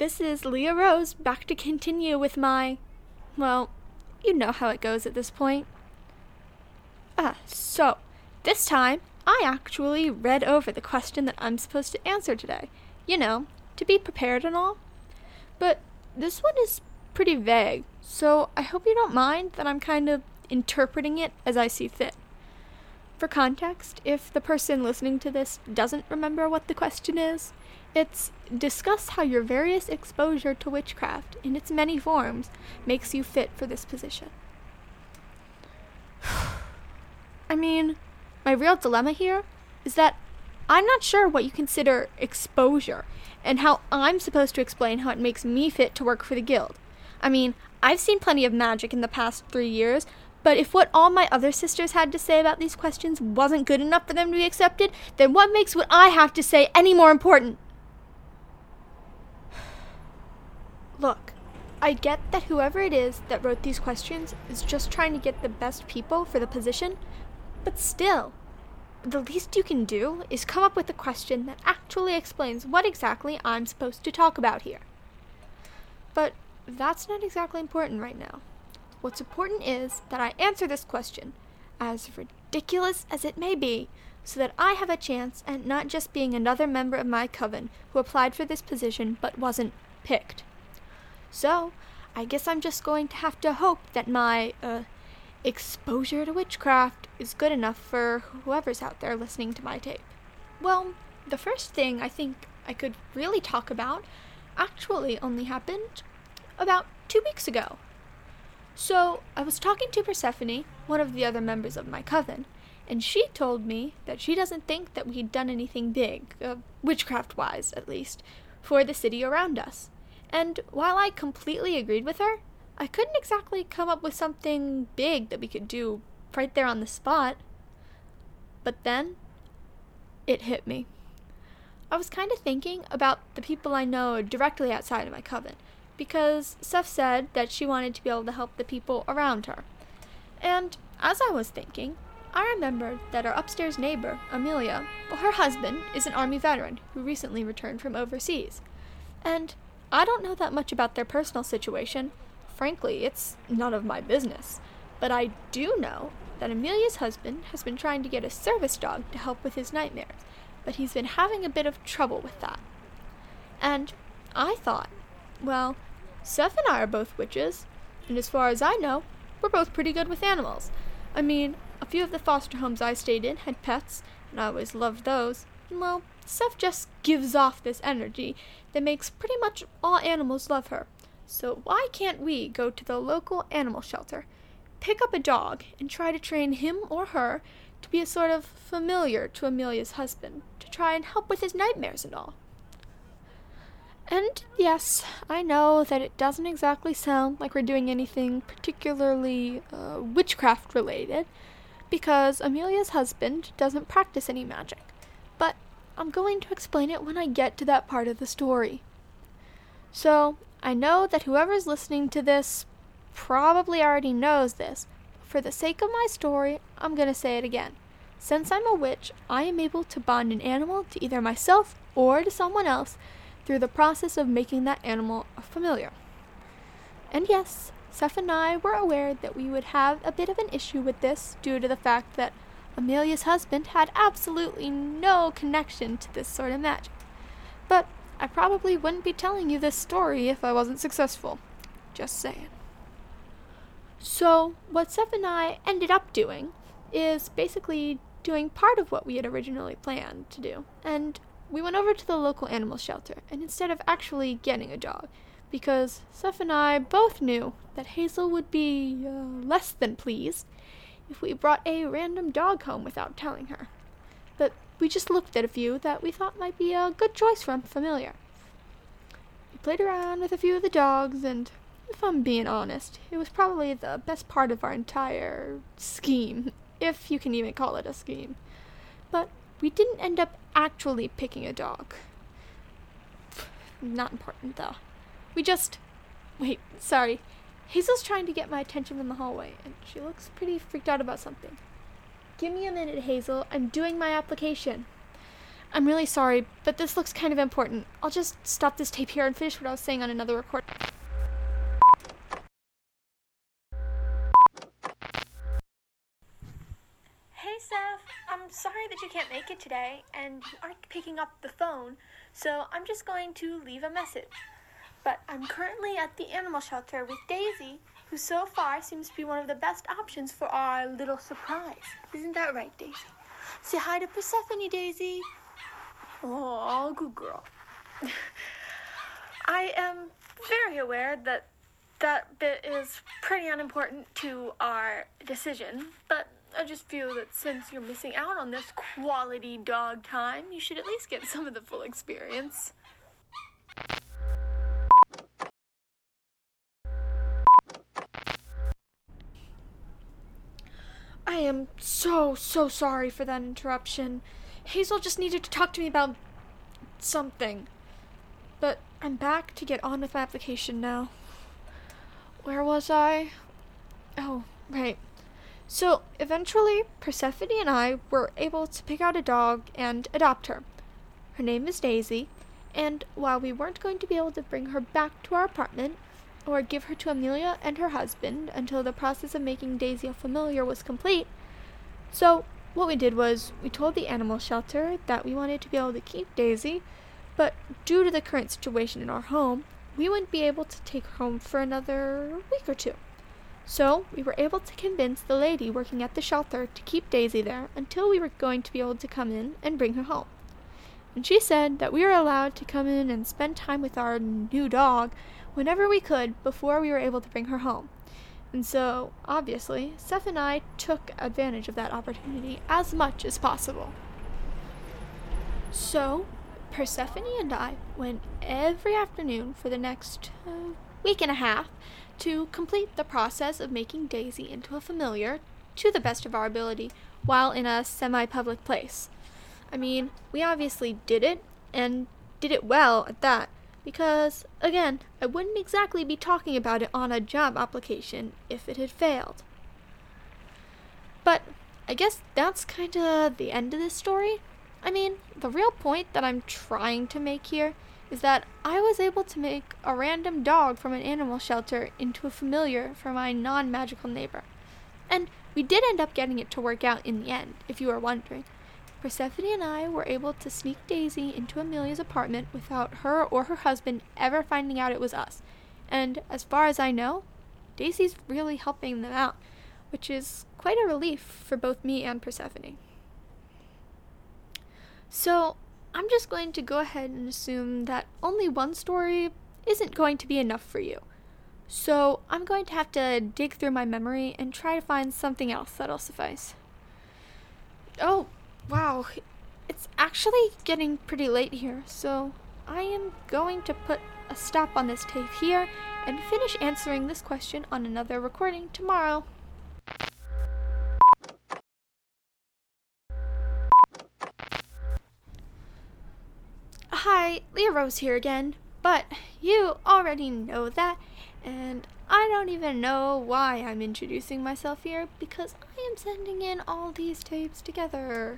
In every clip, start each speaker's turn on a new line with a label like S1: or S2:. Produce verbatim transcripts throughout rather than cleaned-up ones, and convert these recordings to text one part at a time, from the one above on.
S1: this is Leah Rose, back to continue with my, well, you know how it goes at this point. Ah, so, this time, I actually read over the question that I'm supposed to answer today. You know, to be prepared and all. But this one is pretty vague, so I hope you don't mind that I'm kind of interpreting it as I see fit. For context, if the person listening to this doesn't remember what the question is, it's discuss how your various exposure to witchcraft in its many forms makes you fit for this position. I mean, my real dilemma here is that I'm not sure what you consider exposure and how I'm supposed to explain how it makes me fit to work for the guild. I mean, I've seen plenty of magic in the past three years, but if what all my other sisters had to say about these questions wasn't good enough for them to be accepted, then what makes what I have to say any more important? Look, I get that whoever it is that wrote these questions is just trying to get the best people for the position, but still, the least you can do is come up with a question that actually explains what exactly I'm supposed to talk about here. But that's not exactly important right now. What's important is that I answer this question, as ridiculous as it may be, so that I have a chance at not just being another member of my coven who applied for this position but wasn't picked. So, I guess I'm just going to have to hope that my, uh, exposure to witchcraft is good enough for whoever's out there listening to my tape. Well, the first thing I think I could really talk about actually only happened about two weeks ago. So, I was talking to Persephone, one of the other members of my coven, and she told me that she doesn't think that we'd done anything big, uh, witchcraft-wise at least, for the city around us. And while I completely agreed with her, I couldn't exactly come up with something big that we could do right there on the spot. But then, it hit me. I was kind of thinking about the people I know directly outside of my coven, because Seth said that she wanted to be able to help the people around her. And as I was thinking, I remembered that our upstairs neighbor, Amelia, well, her husband is an army veteran who recently returned from overseas. And I don't know that much about their personal situation. Frankly, it's none of my business. But I do know that Amelia's husband has been trying to get a service dog to help with his nightmares, but he's been having a bit of trouble with that. And I thought, well, Seth and I are both witches, and as far as I know, we're both pretty good with animals. I mean, a few of the foster homes I stayed in had pets, and I always loved those. And well, Seth just gives off this energy that makes pretty much all animals love her. So why can't we go to the local animal shelter, pick up a dog, and try to train him or her to be a sort of familiar to Amelia's husband, to try and help with his nightmares and all? And yes, I know that it doesn't exactly sound like we're doing anything particularly uh, witchcraft related, because Amelia's husband doesn't practice any magic. But I'm going to explain it when I get to that part of the story. So, I know that whoever's listening to this probably already knows this. But for the sake of my story, I'm going to say it again. Since I'm a witch, I am able to bond an animal to either myself or to someone else through the process of making that animal a familiar. And yes, Seth and I were aware that we would have a bit of an issue with this due to the fact that Amelia's husband had absolutely no connection to this sort of magic. But I probably wouldn't be telling you this story if I wasn't successful. Just saying. So, what Seth and I ended up doing is basically doing part of what we had originally planned to do. And we went over to the local animal shelter, and instead of actually getting a dog, because Seth and I both knew that Hazel would be uh, less than pleased if we brought a random dog home without telling her. But we just looked at a few that we thought might be a good choice from familiar. We played around with a few of the dogs, and if I'm being honest, it was probably the best part of our entire scheme, if you can even call it a scheme. But we didn't end up actually picking a dog. Not important, though. We just... Wait, sorry. Hazel's trying to get my attention from the hallway, and she looks pretty freaked out about something. Give me a minute, Hazel. I'm doing my application. I'm really sorry, but this looks kind of important. I'll just stop this tape here and finish what I was saying on another recording. Hey, Seth. I'm sorry that you can't make it today, and you aren't picking up the phone, so I'm just going to leave a message. But I'm currently at the animal shelter with Daisy, who so far seems to be one of the best options for our little surprise. Isn't that right, Daisy? Say hi to Persephone, Daisy. Oh, good girl. I am very aware that that bit is pretty unimportant to our decision, but I just feel that since you're missing out on this quality dog time, you should at least get some of the full experience. I am so, so sorry for that interruption. Hazel just needed to talk to me about something. But I'm back to get on with my application now. Where was I? Oh, right. So, eventually, Persephone and I were able to pick out a dog and adopt her. Her name is Daisy, and while we weren't going to be able to bring her back to our apartment, or give her to Amelia and her husband until the process of making Daisy a familiar was complete, so what we did was we told the animal shelter that we wanted to be able to keep Daisy, but due to the current situation in our home, we wouldn't be able to take her home for another week or two. So we were able to convince the lady working at the shelter to keep Daisy there until we were going to be able to come in and bring her home. And she said that we were allowed to come in and spend time with our new dog whenever we could before we were able to bring her home. And so, obviously, Seth and I took advantage of that opportunity as much as possible. So, Persephone and I went every afternoon for the next uh, week and a half to complete the process of making Daisy into a familiar to the best of our ability while in a semi-public place. I mean, we obviously did it, and did it well at that, because, again, I wouldn't exactly be talking about it on a job application if it had failed. But I guess that's kind of the end of this story. I mean, the real point that I'm trying to make here is that I was able to make a random dog from an animal shelter into a familiar for my non-magical neighbor. And we did end up getting it to work out in the end, if you were wondering. Persephone and I were able to sneak Daisy into Amelia's apartment without her or her husband ever finding out it was us. And as far as I know, Daisy's really helping them out, which is quite a relief for both me and Persephone. So, I'm just going to go ahead and assume that only one story isn't going to be enough for you. So, I'm going to have to dig through my memory and try to find something else that'll suffice. Oh, wow, it's actually getting pretty late here, so I am going to put a stop on this tape here and finish answering this question on another recording tomorrow. Hi, Leah Rose here again, but you already know that, and I don't even know why I'm introducing myself here, because I am sending in all these tapes together.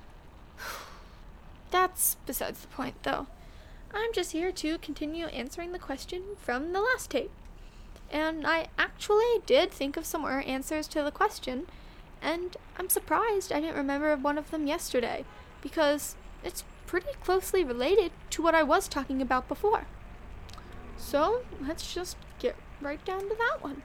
S1: That's besides the point, though. I'm just here to continue answering the question from the last tape. And I actually did think of some more answers to the question, and I'm surprised I didn't remember one of them yesterday, because it's pretty closely related to what I was talking about before. So, let's just get right down to that one.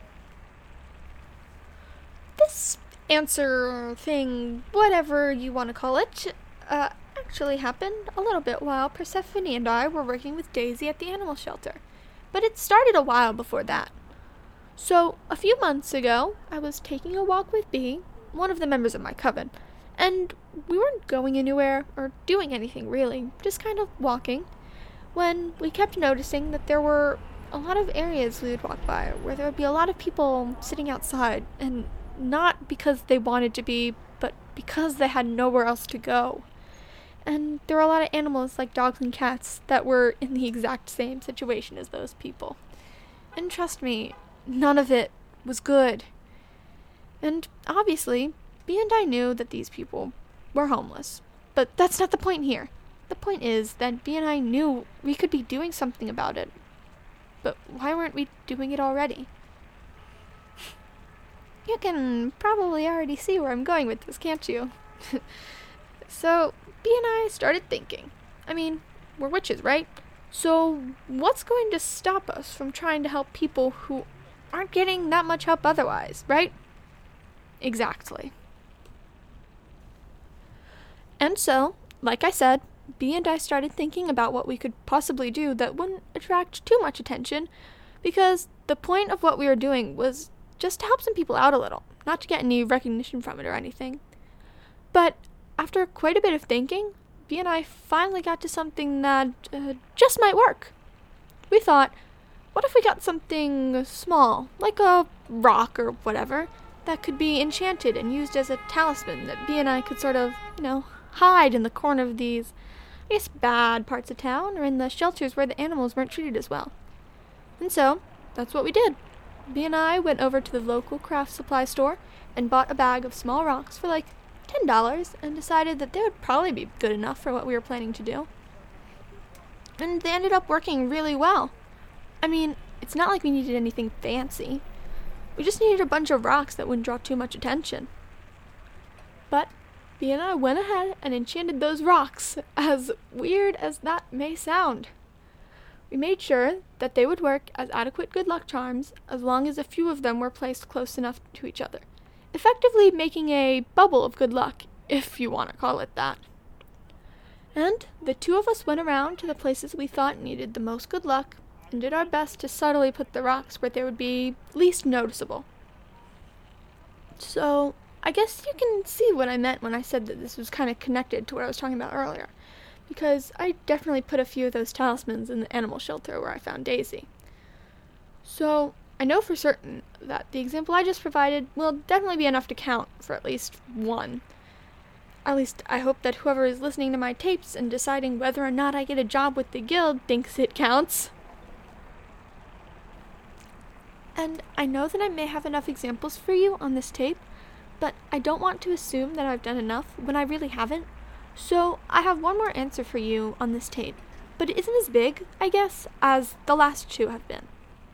S1: This answer thing, whatever you want to call it, uh, actually happened a little bit while Persephone and I were working with Daisy at the animal shelter. But it started a while before that. So, a few months ago, I was taking a walk with Bee, one of the members of my coven, and we weren't going anywhere or doing anything really, just kind of walking, when we kept noticing that there were a lot of areas we would walk by where there would be a lot of people sitting outside, and not because they wanted to be, but because they had nowhere else to go. And there were a lot of animals like dogs and cats that were in the exact same situation as those people. And trust me, none of it was good. And obviously, Bee and I knew that these people were homeless. But that's not the point here. the point is that Bea and I knew we could be doing something about it. But why weren't we doing it already? You can probably already see where I'm going with this, can't you? So, Bea and I started thinking. I mean, we're witches, right? So, what's going to stop us from trying to help people who aren't getting that much help otherwise, right? Exactly. And so, like I said, Bea and I started thinking about what we could possibly do that wouldn't attract too much attention, because the point of what we were doing was just to help some people out a little, not to get any recognition from it or anything. But after quite a bit of thinking, Bea and I finally got to something that uh, just might work. We thought, what if we got something small, like a rock or whatever, that could be enchanted and used as a talisman that Bea and I could sort of, you know, hide in the corner of these, I guess, bad parts of town, or in the shelters where the animals weren't treated as well. And so, that's what we did. Bea and I went over to the local craft supply store and bought a bag of small rocks for like ten dollars and decided that they would probably be good enough for what we were planning to do. And they ended up working really well. I mean, it's not like we needed anything fancy. We just needed a bunch of rocks that wouldn't draw too much attention. But Bea and I went ahead and enchanted those rocks, as weird as that may sound. We made sure that they would work as adequate good luck charms as long as a few of them were placed close enough to each other, effectively making a bubble of good luck, if you want to call it that. And the two of us went around to the places we thought needed the most good luck and did our best to subtly put the rocks where they would be least noticeable. So, I guess you can see what I meant when I said that this was kind of connected to what I was talking about earlier, because I definitely put a few of those talismans in the animal shelter where I found Daisy. So, I know for certain that the example I just provided will definitely be enough to count for at least one. At least, I hope that whoever is listening to my tapes and deciding whether or not I get a job with the guild thinks it counts. And I know that I may have enough examples for you on this tape, but I don't want to assume that I've done enough when I really haven't. So I have one more answer for you on this tape, but it isn't as big, I guess, as the last two have been.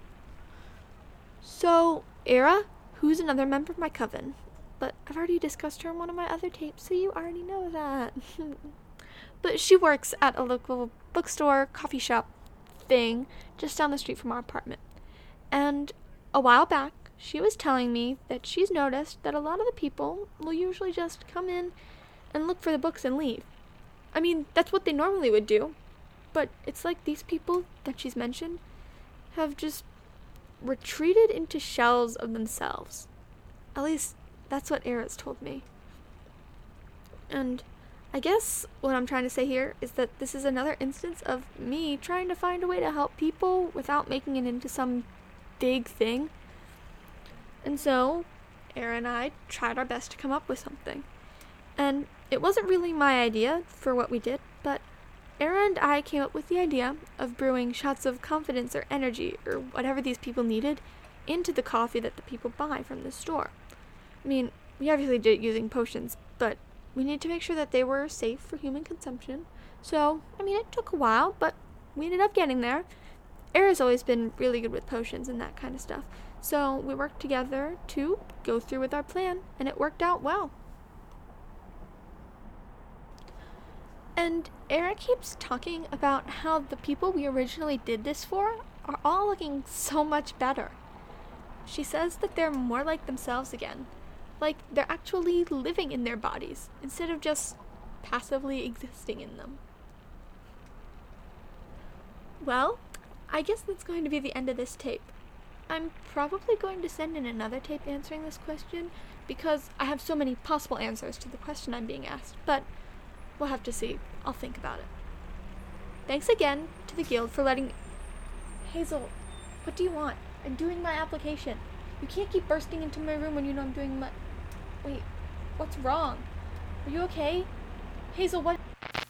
S1: So, Era, who's another member of my coven, but I've already discussed her in one of my other tapes, so you already know that. But she works at a local bookstore, coffee shop thing just down the street from our apartment. And a while back, she was telling me that she's noticed that a lot of the people will usually just come in and look for the books and leave. I mean, that's what they normally would do, but it's like these people that she's mentioned have just retreated into shells of themselves. At least, that's what Era's told me. And I guess what I'm trying to say here is that this is another instance of me trying to find a way to help people without making it into some big thing. And so, Era and I tried our best to come up with something. And it wasn't really my idea for what we did, but Era and I came up with the idea of brewing shots of confidence or energy, or whatever these people needed, into the coffee that the people buy from the store. I mean, we obviously did it using potions, but we needed to make sure that they were safe for human consumption. So, I mean, it took a while, but we ended up getting there. Era's always been really good with potions and that kind of stuff. So we worked together to go through with our plan, and it worked out well. And Era keeps talking about how the people we originally did this for are all looking so much better. She says that they're more like themselves again, like they're actually living in their bodies instead of just passively existing in them. Well, I guess that's going to be the end of this tape. I'm probably going to send in another tape answering this question because I have so many possible answers to the question I'm being asked, but we'll have to see. I'll think about it. Thanks again to the guild for letting... Hazel, what do you want? I'm doing my application. You can't keep bursting into my room when you know I'm doing my... Wait, what's wrong? Are you okay? Hazel, what...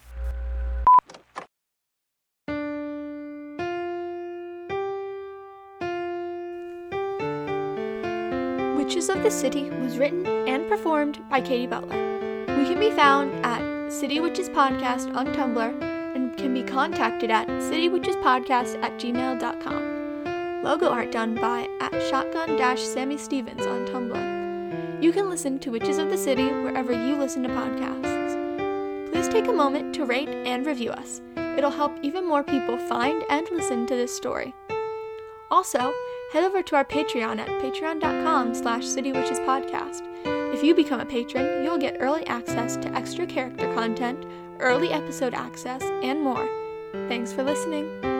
S1: Witches of the City was written and performed by Katie Butler. We can be found at City Witches Podcast on Tumblr um, can be contacted at citywitchespodcast at gmail dot com. Logo art done by at shotgun-sammy stevens on Tumblr. You can listen to Witches of the City wherever you listen to podcasts. Please take a moment to rate and review us. It'll help even more people find and listen to this story. Also, head over to our Patreon at patreon.com slash citywitchespodcast. If you become a patron, you'll get early access to extra character content, early episode access, and more. Thanks for listening.